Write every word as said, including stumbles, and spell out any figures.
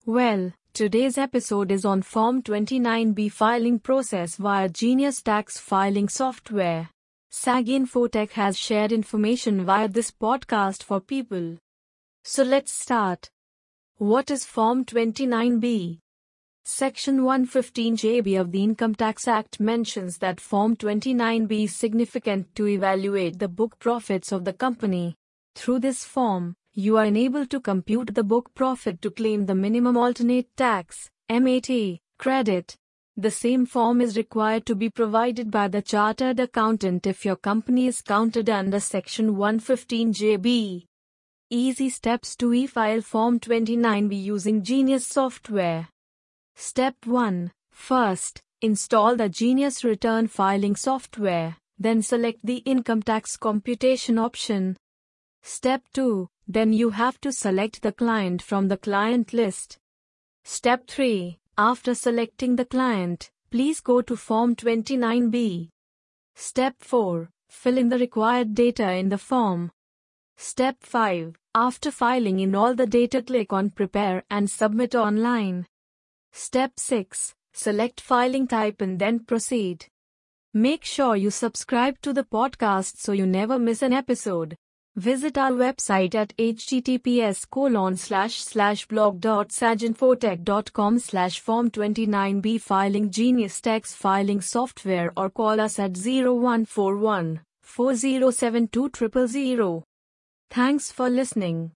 Well, today's episode is on Form twenty-nine B filing process via Genius Tax filing software. SaginFotech has shared information via this podcast for people. So let's start. What is Form twenty-nine B? Section one fifteen J B of the Income Tax Act mentions that Form twenty-nine B is significant to evaluate the book profits of the company. Through this form, you are enabled to compute the book profit to claim the minimum alternate tax (M A T) credit. The same form is required to be provided by the chartered accountant if your company is counted under Section one fifteen J B. Easy steps to e-file Form twenty-nine B using Genius software. Step one. First, install the Genius return filing software, then select the income tax computation option. Step two. Then you have to select the client from the client list. Step three. After selecting the client, please go to Form twenty-nine B. Step four. Fill in the required data in the form. Step five. After filling in all the data, click on Prepare and Submit online. Step six. Select filing type and then proceed. Make sure you subscribe to the podcast so you never miss an episode. Visit our website at https colon slash slash blog dot saginfotech dot com slash form 29B filing Genius Tax filing software or call us at zero one four one, four zero seven two zero zero zero. Thanks for listening.